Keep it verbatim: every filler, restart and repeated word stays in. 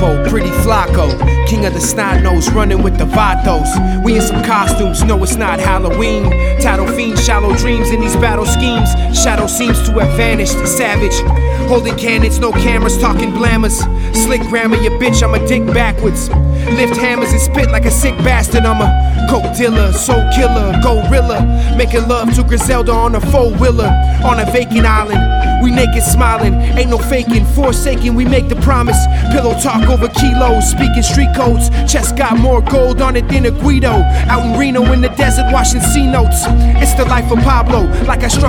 Capo, pretty Flacco, king of the snot nose, running with the Vatos. We in some costumes, no it's not Halloween. Tattle fiends, shallow dreams in these battle schemes. Shadow seems to have vanished, savage. Holding cannons, no cameras, talking blammers. Slick grammar, your bitch, I'm a dick backwards. Lift hammers and spit like a sick bastard. I'm a coke dealer, soul killer, gorilla. Making love to Griselda on a four-wheeler. On a vacant island, we naked smiling. Ain't no faking, forsaking, we make the promise. Pillow talk over kilos, speaking street codes. Chest got more gold on it than a Guido. Out in Reno in the desert, washing C notes. It's the life of Pablo, like I struck